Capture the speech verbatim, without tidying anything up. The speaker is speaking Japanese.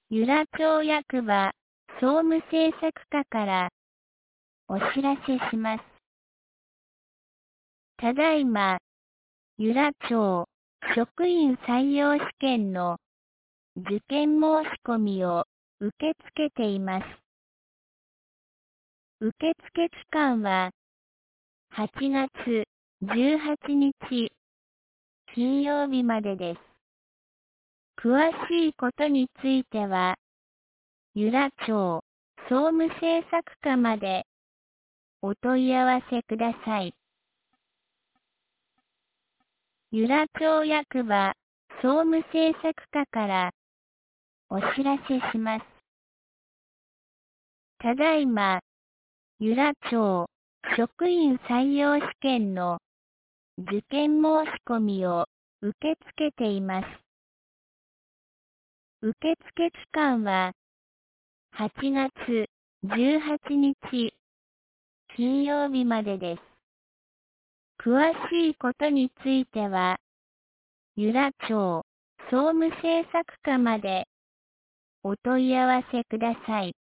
由良町役場総務政策課からお知らせします。ただいま、由良町職員採用試験の受験申し込みを受け付けています。受付期間ははちがつじゅうはちにち金曜日までです。詳しいことについては、由良町総務政策課までお問い合わせください。由良町役場総務政策課からお知らせします。ただいま、由良町職員採用試験の受験申し込みを受け付けています。受付期間ははちがつじゅうはちにち金曜日までです。詳しいことについては、由良町総務政策課までお問い合わせください。